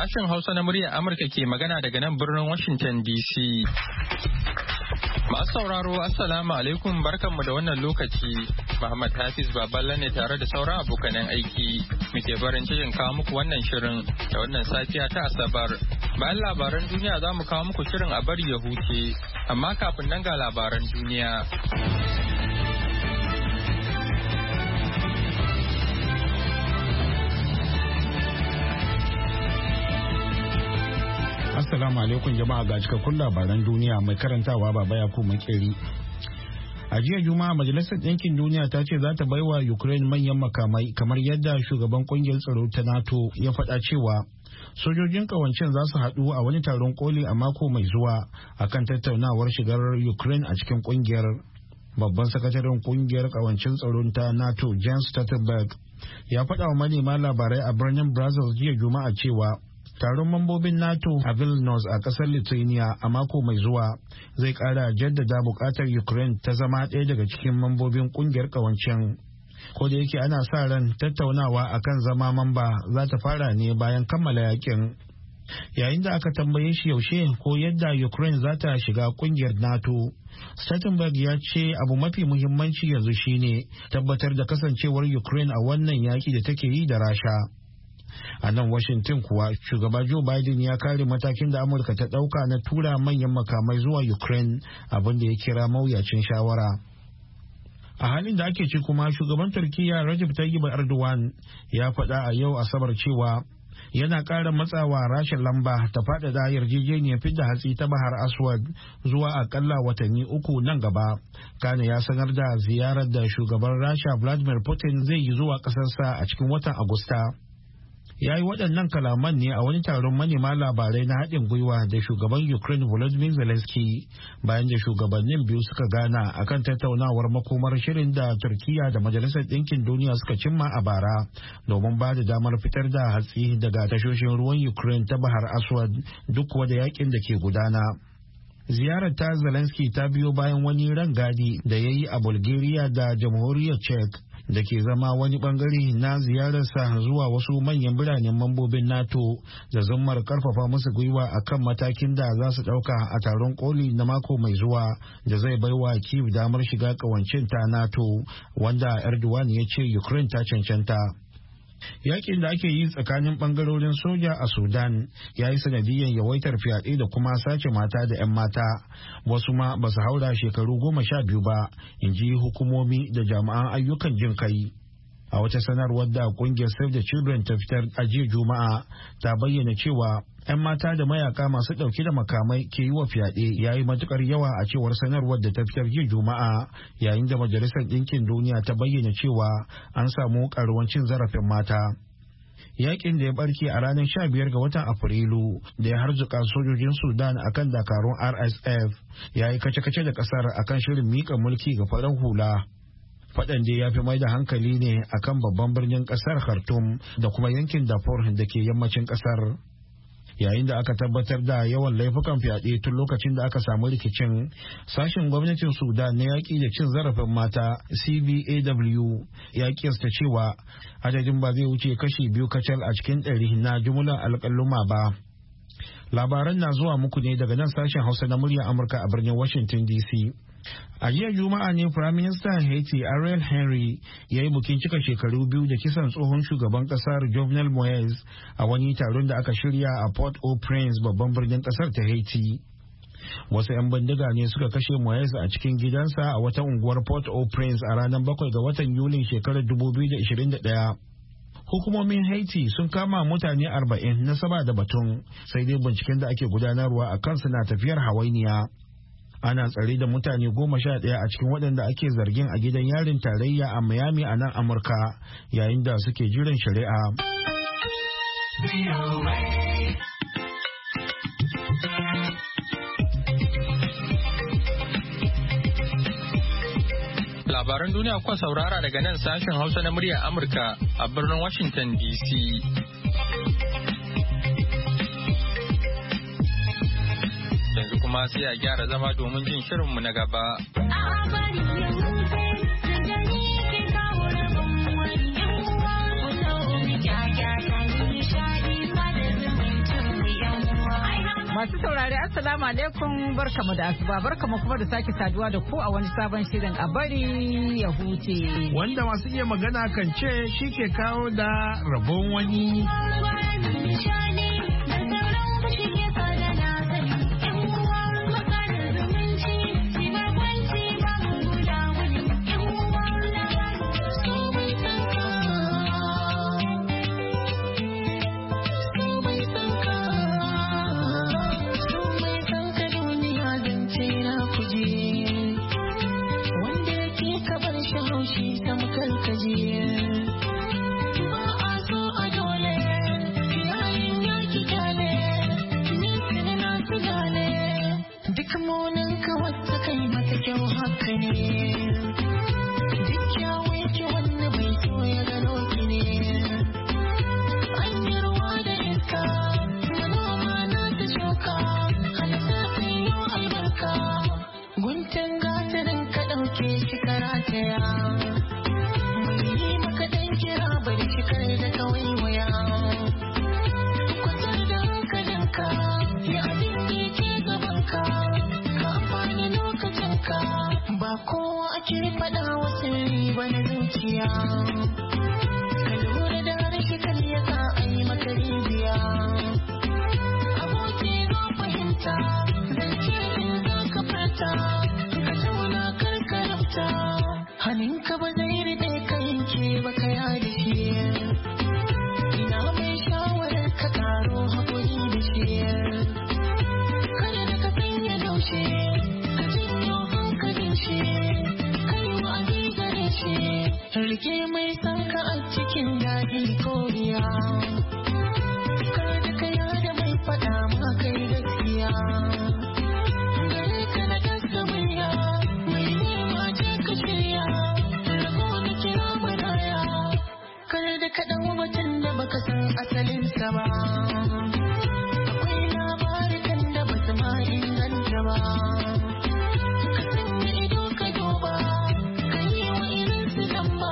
Sashen Hausa na muryar Amurka ke magana daga nan birnin Washington DC. Masu sauraro Assalamu alaikum barkanmu da wannan lokaci. Muhammad Hafiz Baballa ne tare da sauran abokanan aiki. Muke barin cikin kawo muku wannan shirin da wannan safiya ta Asabar. Bayan labaran duniya za mu kawo muku shirin a bari ya huce. Amma kafin nan ga labaran duniya. Assalamu alaikum jama'a ga cikakkun labaran duniya mai karantawa baba Yakubu Makeri. A jiya Juma'a Majalisar Ɗinkin Duniya ta ce za ta baiwa Ukraine manyan makamai kamar yadda shugaban kungiyar tsaro ta NATO ya faɗa cewa sojojin kawancin za su haɗu a wani taron koli a mako mai zuwa akan tattaunawar shigar Ukraine a cikin kungiyar. Babban sakataren kungiyar kawancin tsaron ta NATO Jens Stoltenberg ya faɗa wa manema labarai a birnin Brussels jiya Juma'a cewa taron mambobin NATO a Vilnius a kasar Lithuania a mako mai zuwa zai kara jaddada bukatar Ukraine ta zama ɗaya daga cikin mambobin kungiyar kawancin. Ko da yake ana sa ran tattaunawa akan zama mamba za ta fara ne bayan kammala yakin. Yayin da aka tambaye shi yaushe ko yadda Ukraine za ta shiga kungiyar NATO, Stoltenberg ya ce abu mafi muhimmanci yanzu shine tabbatar da kasancewar Ukraine a wannan yaki da take yi da Rasha. A nan Washington kuwa shugaba Joe Biden ya kare matakin da Amurka ta ɗauka na tura manyan makamai zuwa Ukraine abinda ya kira mawuyacin shawara. A halin da ake ci kuma shugaban Turkiyya Recep Tayyip Erdogan ya faɗa a yau Asabar cewa yana ƙara matsawa Rasha lamba ta faɗaɗa yarjejeniyar fidda hatsi ta Bahar Aswad zuwa akalla watanni 3 nan gaba. Kane ya sanar da ziyarar da shugaban Rasha Vladimir Putin zai yi zuwa ƙasarsa a cikin watan Agusta. Ya yi waɗannan kalaman ne a wani taron manema labarai na haɗin gwiwa da shugaban Ukraine Volodymyr Zelensky bayan da shugabannin biyu suka gana akan tattaunawar makomar shirin da Turkiyya da Majalisar Ɗinkin Duniya suka cimma a bara domin ba da damar fitar da hatsi daga tashoshin ruwan Ukraine ta Bahar Aswad duk wada yakin da ke gudana. Ziyarar ta Zelensky ta biyo bayan wani rangadi da ya yi a Bulgaria da Jamhuriyar Czech da ke zama wani bangare na ziyararsa zuwa wasu manyan biranen mambobin NATO da zummar karfafa musu gwiwa akan matakin da za su dauka a taron koli na mako mai zuwa da zai baiwa Kyiv damar shiga kawancin ta NATO wanda Erdogan ya ce Ukraine ta cancanta. Yakin da ake yi tsakanin bangarorin soja a Sudan ya yi sanadiyyar yawaitar fyaɗe da kuma sace mata da 'yan mata, wasu ma ba su haura shekaru 12 ba, in ji hukumomi da jami'an ayyukan jin kai. A wata sanarwar da kungiyar Save the Children ta fitar a jiya Juma'a ta bayyana cewa 'yan mata da mayaka masu ɗauke da makamai ke yi wa fyaɗe ya yi matukar yawa a cewar sanarwar da ta fitar jiya Juma'a, yayin da Majalisar Ɗinkin Duniya ta bayyana cewa an samu ƙaruwan cin zarafin mata. Yakin da ya barke a ranar 15 ga watan Afrilu da ya harzuka sojojin Sudan akan dakarun RSF ya yi kace-kace da ƙasar akan shirin miƙa mulki ga farar hula. Faɗan da ya fi mai da hankali ne akan babban birnin ƙasar Khartoum da kuma yankin Darfur da ke yammacin ƙasar. Yayin da aka tabbatar da yawan laifukan fyaɗe tun lokacin da aka samu rikicin, sashen gwamnatin Sudan na yaƙi da cin zarafin mata CVAW ya kiyasta cewa adadin ba zai wuce kashi 2 kacal a cikin 100 na jumlar alƙaluma ba. Labaran na zuwa muku ne daga nan sashen Hausa na muryar Amurka a birnin Washington DC. A jiya Juma'a ne Firaministan Haiti Ariel Henry ya yi bukin cika shekaru 2 da kisan tsohon shugaban kasar Jovenel Moise a wani taron da aka shirya a Port-au-Prince babban birnin kasar ta Haiti. Wasu 'yan bindiga ne suka kashe Moise a cikin gidansa a wata unguwar Port-au-Prince a ranar 7 ga watan Yulin shekarar 2021. Hukumomin Haiti sun kama mutane 40 na saba da batun, sai dai binciken da ake gudanarwa a kansu na tafiyar hawainiya. Ana tsare da mutane 11 a cikin waɗanda ake zargin a gidan yarin tarayya a Miami a nan Amurka yayin da suke jiran shari'a. Labaran duniya kuka saurara daga nan sashen Hausa na muryar Amurka a birnin Washington DC. Kuma sai a gyara zama domin jin shirinmu na gaba. Masu saurari Assalamu alaikum barkamu da asuba barkamu kuma da sake saduwa da ku a wani sabon shirin a bari ya huce. Wanda masu iya magana kan ce shi ke kawo da rabon wani. Rike mai sanka a cikin daɗi ko biya, kada ka yada mai faɗa ma kai gaskiya. Gare ka na gasa murya, mai nema je ka shirya, rago na kira maraya. Kada da ka ɗan batun da baka san asalinsa ba, akwai labarikan da ba su ma inganta ba. Ka sanya ido ka duba, ka yi wa irinsu lamba.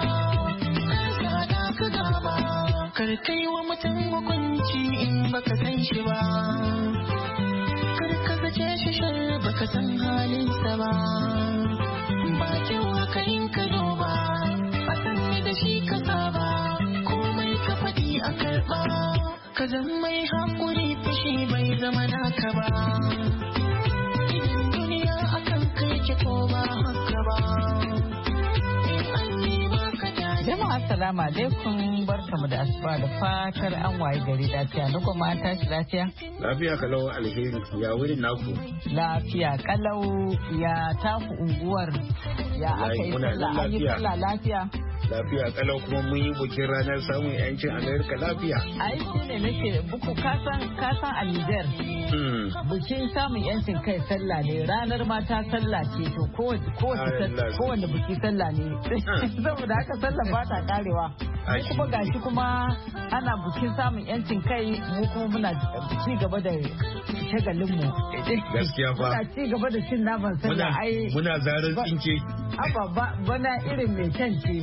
Kar kai wa mutum hukunci in baka san shi ba, kar ka zace shi shar baka san halinsa ba. Ba kyau haka in ka duba, a san da shi ka saba, komai ka faɗi a karɓa. Ka zan mai haƙuri fushi bai zama naka ba, idan duniya akan kai ke ko ba haka ba. Jama'a assalamu alaikum barkamu da asuba da fatar an waye gari lafiya na kuma an tashi lafiya. Lafiya kalau alheri ya wurin naku. Lafiya kalau ya taku unguwar ya aka yi sallah an yi sallah lafiya. Lafiya kalau kuma mun yi bikin ranar samun yancin Amerika lafiya. Ai shi ne nake buku kasan a Niger. Bikin samun yancin kai sallah ne ranar mata sallah ce to kowace biki sallah ne. Saboda haka sallah ba ta karewa. Kuma gashi kuma ana bikin samun yancin kai mu kuma muna ci gaba da shagalinmu. Gaskiya fa. Muna ci gaba da cin naman sallah ai. Muna zarar tsinke. Abba bana irin mai can ce.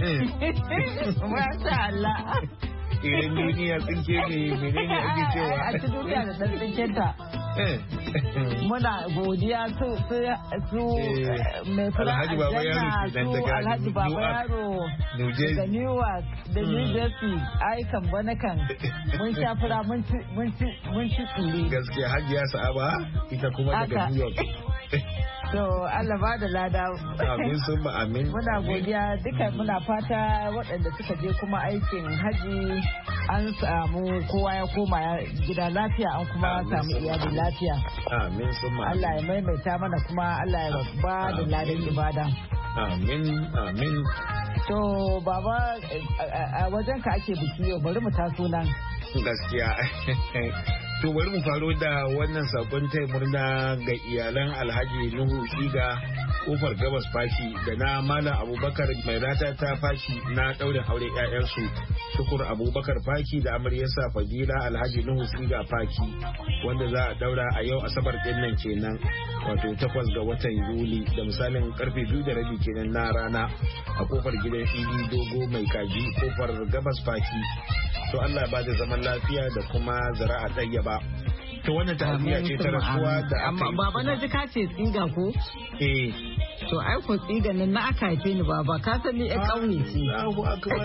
Masha Allah. Irin duniya tsinke ne menene ake cewa. A ci duniya da ɗan tsinkenta. Muna godiya su mai fura Alhaji Baba Yaro su Alhaji Baba Yaro da Newark da New Jersey aikan bana kan mun sha fura mun ci tsire. Gaskiya Hajiya Sa'aba ita kuma daga New York. To Allah ba da lada. Amin sun ba amin. Muna godiya duka muna fata waɗanda suka je kuma aikin haji an samu kowa ya koma gida lafiya an kuma samu iyali lafiya. Amin sun ba. Allah ya maimaita mana kuma Allah ya ba da ladan ibada. Amin amin. To baba a wajen ka ake biki yau bari mu taso nan. Gaskiya. To bari mu faro da wannan sakon taya murna ga iyalan Alhaji Nuhu Shiga kofar gabas fashi da na Malam Abubakar mai rata ta fashi na ɗaurin aure 'ya'yansu Tukur Abubakar Faki da amaryarsa Fadila Alhaji Nuhu Shiga Faki wanda za a daura a yau Asabar ɗin nan kenan wato 8 ga watan Yuli da misalin karfe 2:30 kenan na rana a kofar gidan Idi Dogo mai kaji kofar gabas Faki. To Allah ba da zaman lafiya da kuma zara'a ɗayyaba. to wannan ta'aziyya ce ta rasuwa da amma baba na ji ka ce tsiga ko to ai ko tsiga nan na aka haife ni baba ka san ni ɗan ƙauye ce Allahu akbar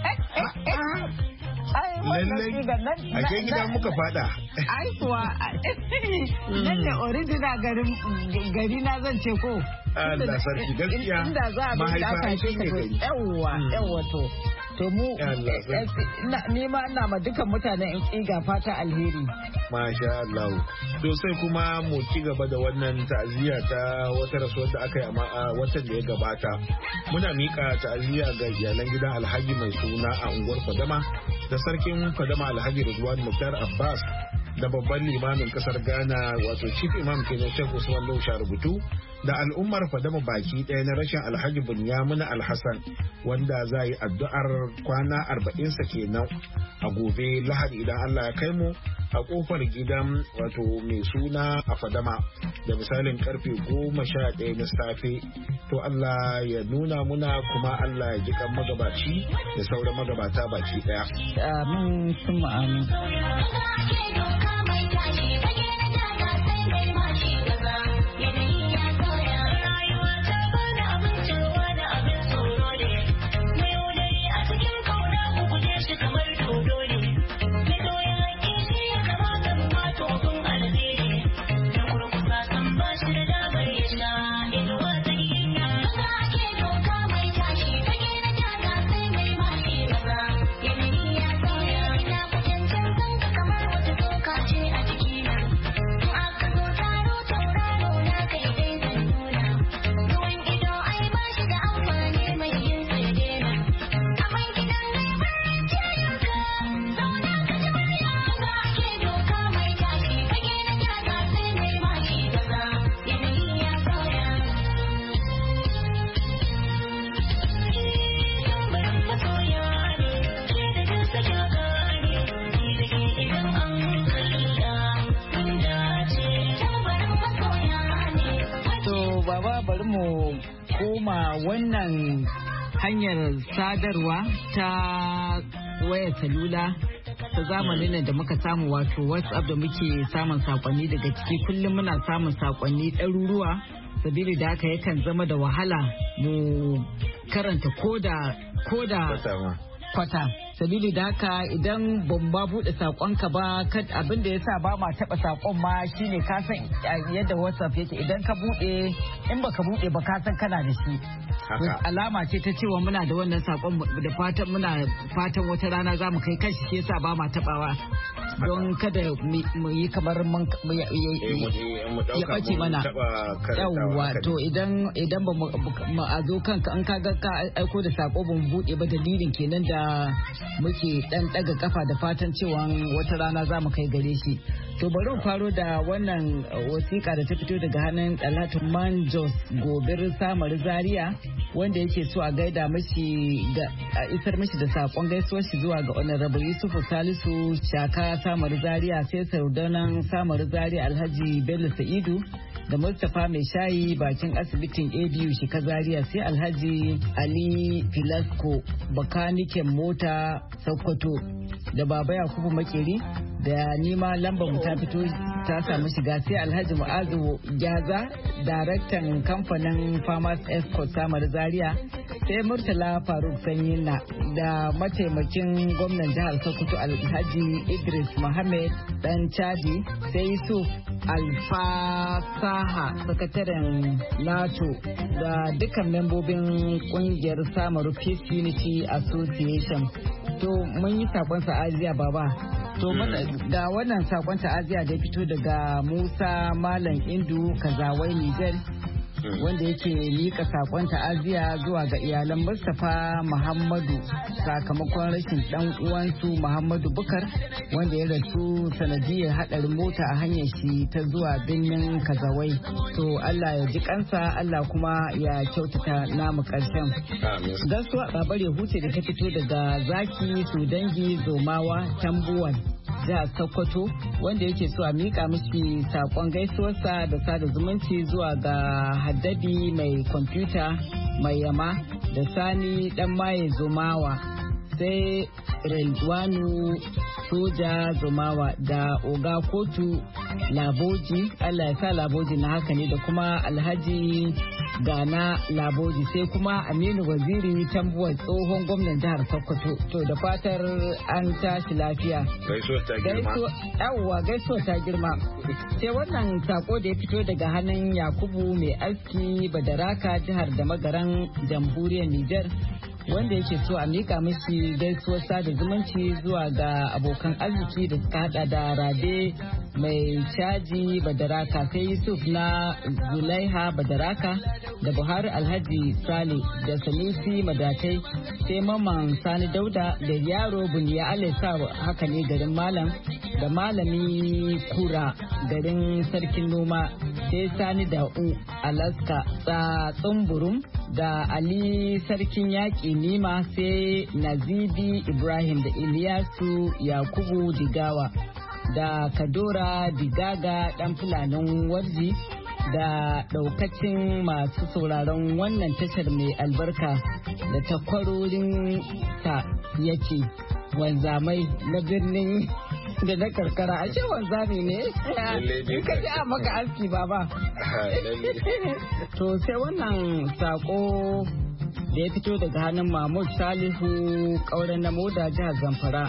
lallai a ke gidan muka fada ai kuwa nan da original gari na zan ce ko Allah sarki gaskiya inda za a bi da aka haife ka yawa to mu ni ma ina ma dukan mutanen in tsiga fata alheri masha Allah to sai kuma mu ci gaba da wannan ta'aziyya ta wata rasuwar da aka yi a watan da ya gabata muna mika ta'aziyya ga iyalan gidan Alhaji mai suna a unguwar Fadama da sarkin Fadama Alhaji Ridwan Muktar Abbas da babban limamin kasar Ghana wato chief imam kenan Sheikh Usman Lausha rubutu da al'ummar Fadama baki ɗaya na rashin Alhaji Bunyamina Alhassan wanda za yi addu'ar kwana 40 sa kenan a gobe Lahadi idan Allah ya kai mu a kofar gidan wato mai suna a Fadama da misalin karfe 11 na safe to Allah ya nuna muna kuma Allah ya ji kan magabaci da sauran magabata baki ɗaya amin summa amin wannan hanyar sadarwa ta wayar salula ta zamanin nan da muka samu wato WhatsApp da muke samun sakonni daga ciki kullum muna samun sakonni ɗaruruwa sabili da haka yakan zama da wahala mu karanta koda kwata sabili da haka idan ban ba buɗe saƙonka ba abin da ya sa ba ma taɓa saƙon ma shine ka san yadda WhatsApp yake idan ka buɗe in baka buɗe ba ka san kana da shi alama ce ta cewa muna da wannan saƙon da fatan muna fatan wata rana za mu kai kashi ke sa ba ma taɓawa don kada mu yi kamar ya ɓace mana yawwa to idan ba mu a zo kanka an ka ga ka aiko da saƙo ba mu buɗe ba dalilin kenan da muke dan daga kafa da fatan cewa wata rana za mu kai gare shi to bari mu faro da wannan wasiƙa da ta fito daga hannun Dalatu Manjos Gobir Samar Zaria wanda yake so a gaida mishi da a isar mishi da sakon gaisuwar shi zuwa ga Honorable Yusufu Salisu Shaka Samar Zaria sai Saudanan Samar Zaria Alhaji Bello Sa'idu da Mustapha Mai Shayi bakin asibitin ABU Shika Zaria sai Alhaji Ali Filasco bakaniken mota Sokoto da Baba Yakubu Makeri da nima lambar mu ta fito ta samu shiga sai Alhaji Mu'azu Gyaza daraktan kamfanin Farmers Escort Samar Zaria sai Murtala Faruk Sanyina da mataimakin gwamnan jihar Sokoto Alhaji Idris Mohammed dan Chadi sai Yusuf Alfasaha sakataren NATO da dukkan membobin kungiyar Samaru Peace Unity Association. To mun yi sakon sa'aziya baba. To da wannan sakon ta'aziya da fito daga Musa Malam Indu Kazawai Niger wanda yake mika sakon ta'aziya zuwa ga iyalan Mustapha Muhammadu sakamakon rashin dan uwansu Muhammadu Bukar wanda ya rasu sanadiyar hadarin mota a hanyar shi ta zuwa birnin Kazawai. To Allah ya ji kansa Allah kuma ya kyautata namu karshen. Gaisuwa babar ya huce da ta fito daga Zaki Sudangi Zomawa Tambuwan jihar Sokoto wanda yake so a mika mishi sakon gaisuwarsa da sada zumunci zuwa ga Haddadi mai kwamfuta mai yama da Sani dan maye Zomawa sai Relwanu Soja Zumawa da Oga Kotu Laboji, Allah ya sa Laboji na haka ne, da kuma Alhaji Gana Laboji, sai kuma Aminu Waziri Tambuwa tsohon gwamnan jihar Sokoto. To da fatar an tashi lafiya. Gaisuwar ta girma. Sai wannan sako da ya fito daga hannun Yakubu mai aski Badaraka jihar da magaran jamhuriyar Nijar, wanda yake so a mika mishi gaisuwar sada zumunci zuwa ga abokan arziki da suka hada da Rabe mai caji Badaraka, sai Yusuf na Zulaiha Badaraka da Buhari Alhaji Sale da Sanusi Madatai, sai Maman Sani Dauda da Yaro Buniya Alisa haka ne garin Malam, da Malami Kura garin Sarkin Noma, sai Sani Da'u Alaska Tsatsun Burum da Ali Sarkin Yaƙi Nima, sai Nazidi Ibrahim da Iliyasu Yakubu Digawa da Kadora Digaga ɗan Fulanin Warji, da ɗaukacin masu sauraron wannan tashar mai albarka da takwarorin ta yake wanzamai na birnin da na karkara. A ce wanzami ne ka ji a maka aski baba. To sai wannan sako da ya fito daga hannun Mahmud Salihu ƙauren na Moda jihar Zamfara,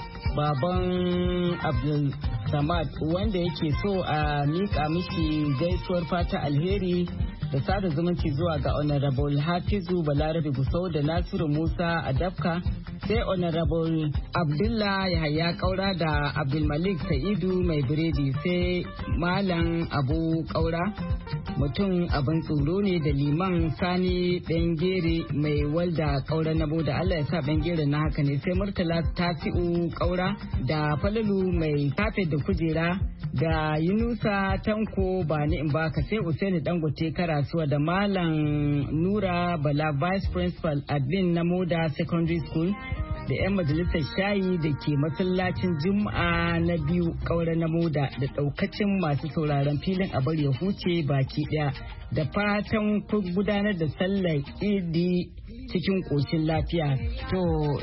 baban Abdul Samad, wanda yake so a miƙa mishi gaisuwar fata alheri da sada zumunci zuwa ga Honorable Hafizu Balarabe Gusau da Nasiru Musa Adabka, sai Honorable Abdullah Yahaya Kaura da Abdulmalik Sa'idu Mai Biredi, sai Malam Abu Kaura mutum abin tsoro ne, da Liman Sani Bengere Mai Walda Kaura na Boda, Allah ya sa Bengere na haka ne, sai Murtala Tasi'u Kaura da Falalu Mai Kafe da Kujera da Yunusa Tanko Bani in baka, sai Usaini Dangote Karasuwa da Malam Nura Bala Vice Principal Admin na Moda Secondary School, da 'yan majalisar shayi da ke masallacin Juma'a na biyu Kaura na Moda, da daukacin masu sauraron filin a bar ya huce baki daya, da fatan kun gudanar da sallar Idi cikin koshin lafiya. To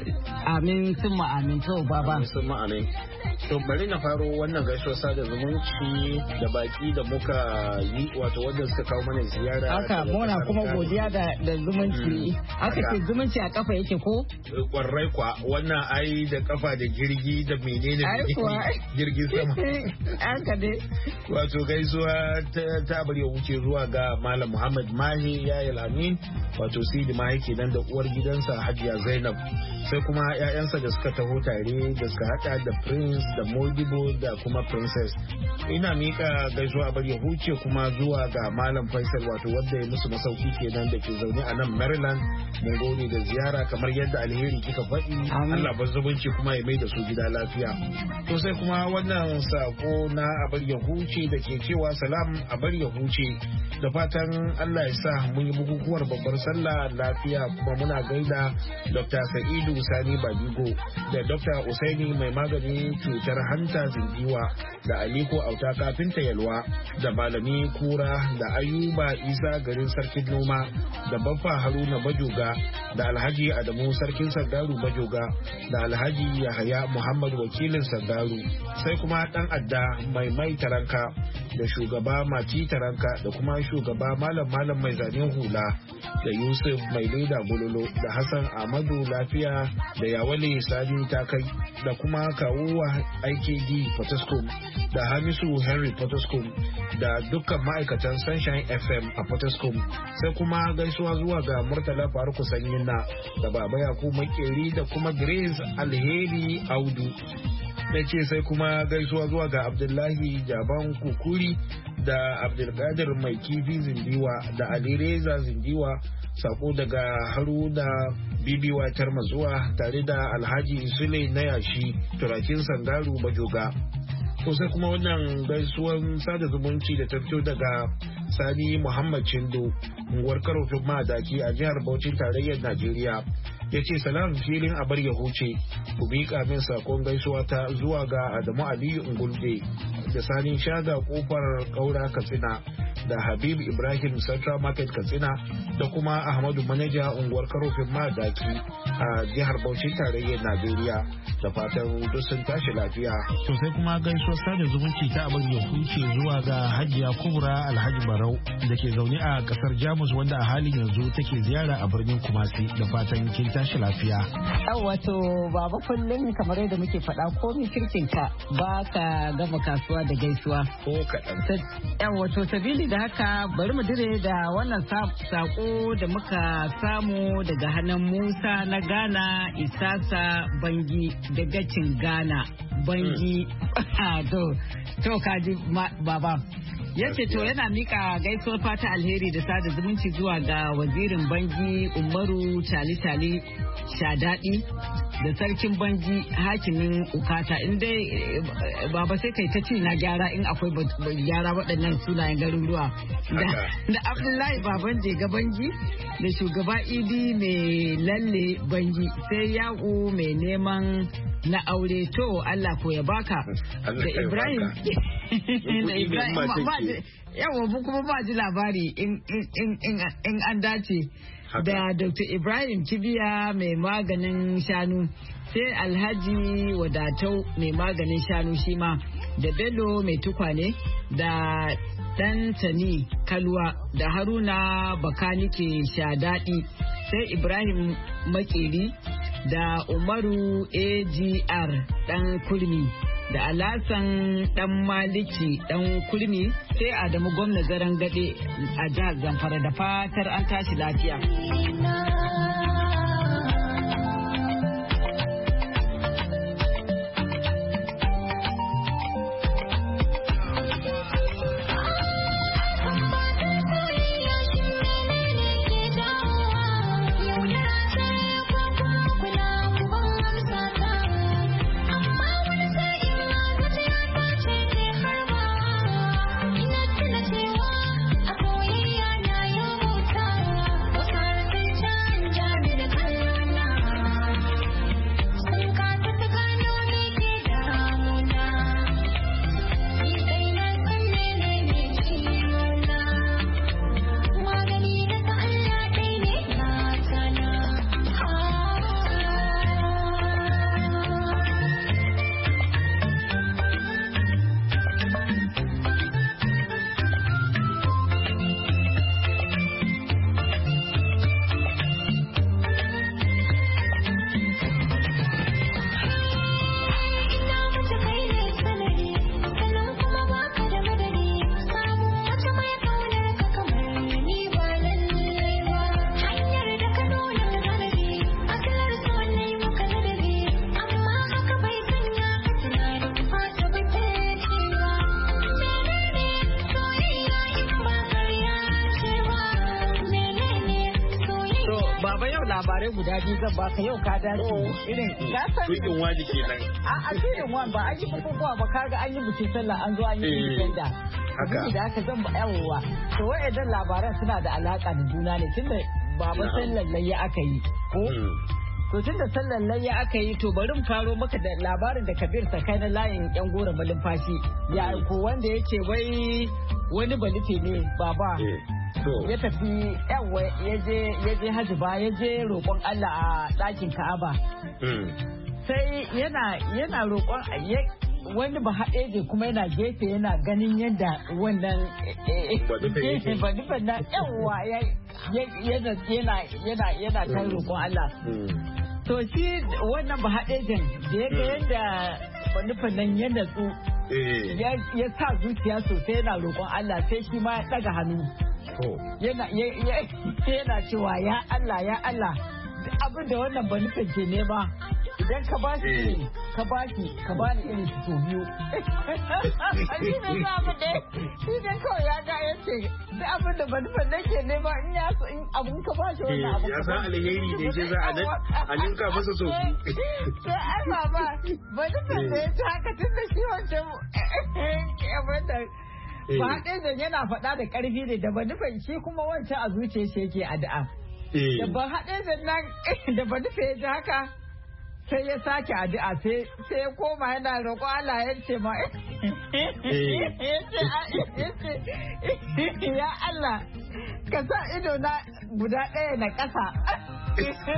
amin summa amin. To baba summa amin. To bari na faro wannan gaisuwar sada zumunci da baki da muka yi, wato wanda suka kawo mana ziyara. Haka muna kuma godiya da zumunci. Aka ce zumunci a kafa yake ko? Kwarai kwa, wannan ai da kafa da jirgi da menene jirgin sama. Haka dai. Wato gaisuwa ta bari ya wuce zuwa ga Malam Muhammad Mahi Yayil Amin, wato Sidi Mahi kenan da uwar gidansa Hajiya Zainab, sai kuma 'ya'yansa da suka taho tare da suka hada da Prince da Modibo da kuma Princess. Ina mika gaisuwa bar ya huce kuma zuwa ga Malam Faisal, wato wanda ya musu masauki kenan da ke zaune a nan Maryland. Mun gode da ziyara kamar yadda alheri kika faɗi. Allah ba zumunci kuma ya mai da su gida lafiya. To sai kuma wannan sako na abar ya huce da ke cewa salam abar ya huce, da fatan Allah ya sa mun yi bukukuwar babbar sallah lafiya, kuma muna gaida Dr. Sa'idu Sani Badigo da Dr. Usaini mai maganin cutar hanta zindiwa, da Aliko Auta kafinta Yalwa, da Malami Kura, da Ayuba Isa garin Sarkin Noma, da Baffa Haruna Bajoga, da Alhaji Adamu Sarkin Sardaru Bajoga, da Alhaji Yahaya Muhammad wakilin Sardaru, sai kuma Dan Adda Mai Taranka, da shugaba Mati Taranka, da kuma shugaba Malam mai zanen hula, da Yusuf Mai Leda Bololo, da Hassan Ahmadu Lafiya, da Yawale Sani Takai, da kuma Kawuwa IKD Potoskum, da Hamisu Henry Potoskum, da dukkan ma'aikatan Sunshine FM a Potoskum, sai kuma gaisuwa zuwa ga Murtala Faruku Sanyina, da Baba Yakubu Makeri, da kuma Grace Alheri Audu. Da ce sai kuma gaisuwa zuwa ga Abdullahi Jaban Kukuri, da Abdulkadir Mai Kifi Zindiwa, da Ali Reza Zindiwa. Sako daga Haruna Bibiwa Tarmazuwa tare da Alhaji Sule na yashi turakin Sangaru Bajoga. To sai kuma wannan gaisuwan sada zumunci da ta fito daga Sani Muhammad Chindo, unguwar Karofin Madaki a jihar Bauchi tarayyar Najeriya. Ya ce salam filin abar ya huce, ku miƙa min sakon gaisuwa ta zuwa ga Adamu Aliyu Ungulde, da Sani Shaga kofar Kaura Katsina, da Habib Ibrahim Central Market Katsina da kuma Ahmadu Manaja unguwar Karofin Madaki a jihar Bauchi tarayyar Najeriya da fatan duk sun tashi lafiya. To sai kuma gaisuwar sada zumunci ta abin ya huce zuwa ga Hajiya Kubra Alhaji Barau da ke zaune a kasar Jamus wanda a halin yanzu take ziyara a birnin Kumasi da fatan kin tashi lafiya. Wato baba kullum kamar yadda muke faɗa komi kirkin ka ba ka gama kasuwa da gaisuwa. Ko kaɗan. Wato sabili da haka bari mu dire da wannan sako da muka samu daga hannun Musa na Ghana Isasa Bangi da gacin Ghana Bangi. To kaji baba. Yace to yana mika gaisuwar fata alheri da sada zumunci zuwa ga wazirin Bangi Umaru Tali Shadadi da sarkin Bangi hakimin Ukata in dai baba sai kai ta ci na gyara in akwai gyara waɗannan sunayen garuruwa da Abdullahi Baban Jega Bangi da shugaba Idi mai lalle Bangi sai Yaƙu mai neman na aure to Allah ko ya baka da Ibrahim da Ibrahim yawa kuma ba ji labari in an dace da Dr. Ibrahim Kibiya mai maganin shanu sai Alhaji Wadatau mai maganin shanu shi ma da Bello mai tukwane da Dantani Kalwa da Haruna Bakanike Shadadi sai Ibrahim Makeri da Umaru AGR dan Kurmi da Alasan dan Maliki dan Kurmi sai Adamu Gwamna Garan Gade a jihar Zamfara da fatar an tashi lafiya. Labarai guda biyu zan baka yau ka dace irin gasan tukin waji kenan a tukin wan ba an yi bukukuwa ba kaga an yi bikin sallah an zo an yi benda haka da haka zan ba yawowa to wayannan labaran suna da alaka da juna ne tunda baba sallan layya aka yi ko to tunda sallan layya aka yi to bari mu faro maka da labarin da Kabir Sakai na layin yan gora malumfashi ya ko wanda yace wai wani balite ne baba ya tafi yawa ya je hajji ba ya je roƙon Allah a ɗakin Ka'aba sai yana roƙon wani ba haɗeje kuma yana gefe yana ganin yadda wannan badufan na yawa yana kan roƙon Allah to shi wannan ba haɗejen da ya ga yadda badufan nan ya natsu ya sa zuciya sosai yana roƙon Allah sai shi ma ya ɗaga hannu yana cewa ya Allah abin da wannan ba nufin ke nema idan ka ba shi ka ba ni irin su biyu shi ne abin da shi ne kawai ya ga ya ce da abin da ba nufin nake nema in ya so in abin ka ba shi wannan abin ya san alheri da yake za a ninka masa so sai ai baba ba nufin da ya ci haka tun da shi wancan abin da ba haɗe yana faɗa da ƙarfi ne da ba nufin shi kuma wancan a zuciya shi yake addu'a. Da ba haɗe da nan da ba nufe ya ji haka sai ya sake addu'a sai ya koma yana roƙo Allah ya ce ma ya Allah ka sa ido na guda ɗaya na ƙasa. Ka sa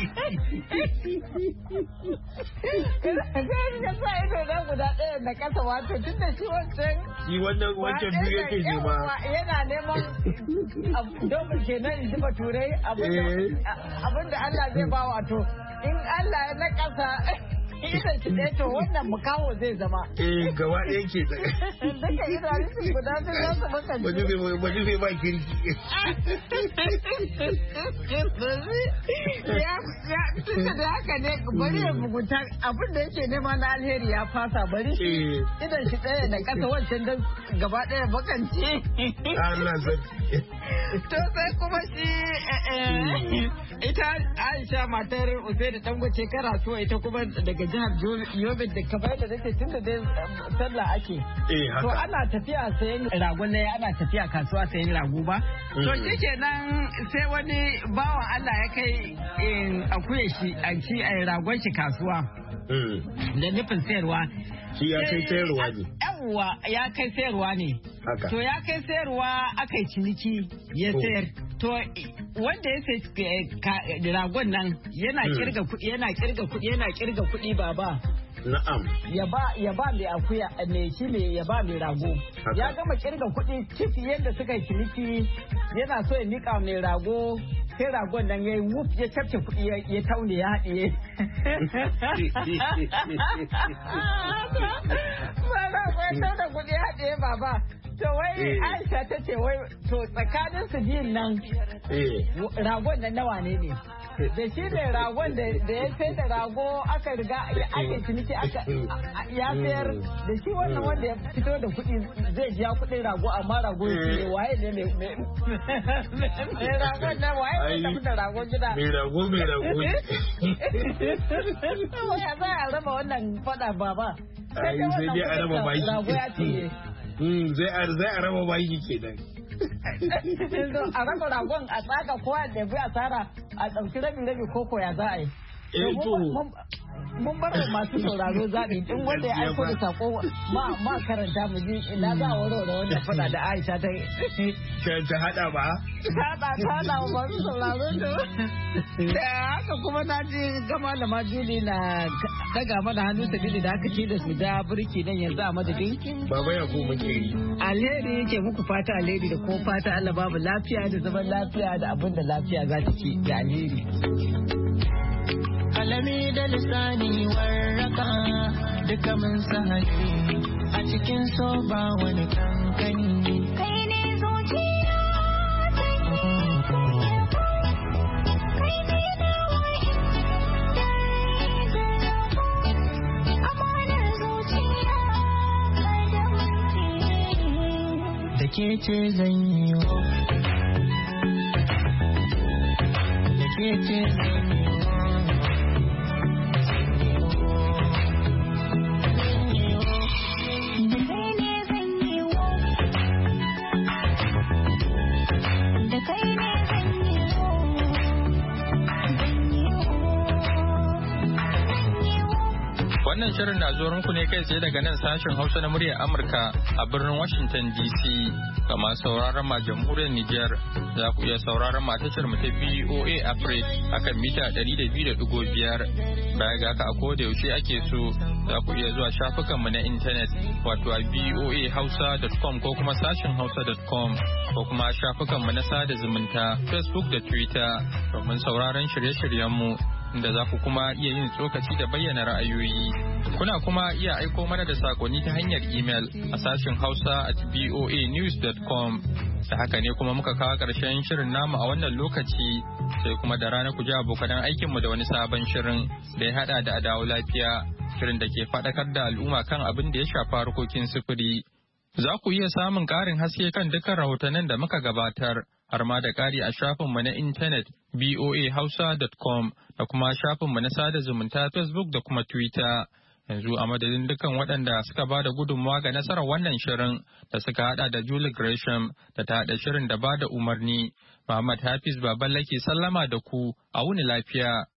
ido na guda ɗaya na ƙasa wato tun da shi wancan biyu yake nema. Yana neman domin kenan in ji baturai abinda Allah zai ba wato in Allah ya na ƙasa idan shi ɗaya to wannan mukawo zai zama. Gaba ɗaya ke da. Duka idanun su guda sun za su makance. Wani zai ba kirki. Tunda da haka ne bari ya mugunta abin da yake nema na alheri ya fasa bari shi idan shi ɗaya da ƙasa wancan don gaba ɗaya makance. Allah sarki. To sai kuma shi ita Aisha matar Usaini Dangote Karasuwa ita kuma daga jihar Yobe da kamar da nake tun da dai sallah ake. To ana tafiya sayan rago ne ana tafiya kasuwa sayan rago ba. To shikenan sai wani bawan Allah ya kai akuya shi a ragon shi kasuwa. Da nufin sayarwa. Shi ya kai sayarwa ne. Yawwa ya kai sayarwa ne. To ya kai sayarwa aka yi ciniki ya sayar. To wanda ya sai ragon nan yana kirga kuɗi baba. Na'am. Ya ba mai akuya ne shi ne ya ba mai rago. Ya gama kirga kuɗi kifi yadda suka yi ciniki yana so ya nika mai rago. Sai ragon nan ya yi wuf ya cafke kuɗi ya taune ya haɗiye. Ba rago ya taune kuɗi ya haɗiye baba. To wai Aisha ta ce wai to tsakanin su biyun nan ragon da nawa ne. Da shi ne ragon da ya sai da rago aka riga ake ciniki ya sayar da shi wannan wanda ya fito da kuɗi zai biya kuɗin rago amma rago ya ce waye ne mai ragon nan waye ne da ragon gida. Mai rago. Ya za a raba wannan faɗa baba. Sai dai a raba baki. Rago ya ce. Zai a raba baki kenan. A raba ragon a tsaga kowa da bi asara a ɗauki rabi koko ya za a yi. Mun bar masu sauraro zaɓi in wanda ya aiko da sako ma karanta mu ji ina za a warware wannan fada da Aisha ta haɗa ba? Ta haɗa wa masu sauraro da haka kuma na ji gama da majuli na daga mana hannu sabili da haka ce da su da birki nan yanzu a madadin. Baba ya ko makeri. Alheri yake muku fata alheri da kuma fata Allah babu lafiya da zaman lafiya da abin da lafiya za ta ci da alheri. Kalami da lisani warraka duka mun sahali a cikin so ba wani kankani. Kai ne zuciya kai ne nawa amanar zuciya da ke ce zan yi wa da ke ce zan yi Wannan shirin na zuwa muku ne kai tsaye daga nan sashen Hausa na muryar Amurka a birnin Washington DC. Ga masu sauraron ma jamhuriyar Nijar za ku iya sauraron ma tashar mu ta BOA Africa akan mita 200.5. Baya ga haka a koda yaushe ake so za ku iya zuwa shafukan mu na intanet wato a boahausa.com ko kuma sashen hausa.com ko kuma shafukan mu na sada zumunta Facebook da Twitter domin sauraron shirye-shiryen mu. Da za ku kuma iya yin tsokaci da bayyana ra'ayoyi. Kuna kuma iya aiko mana da sakonni ta hanyar imel a sashen hausa@boanews.com. Da haka ne kuma muka kawo ƙarshen shirin namu a wannan lokaci sai kuma da rana ku ji abokan aikinmu da wani sabon shirin da ya haɗa da adawo lafiya, shirin da ke faɗakar da al'umma kan abin da ya shafa harkokin sufuri. Za ku iya samun ƙarin haske kan dukkan rahotannin da muka gabatar, har ma da ƙari a shafinmu na intanet boahausa.com da kuma shafinmu na sada zumunta Facebook da kuma Twitter. Yanzu a madadin dukkan waɗanda suka ba da gudunmawa ga nasarar wannan shirin da suka haɗa da Julie Gresham da ta haɗa shirin da ba da umarni. Muhammad Hafiz Baballake sallama da ku, a wuni lafiya.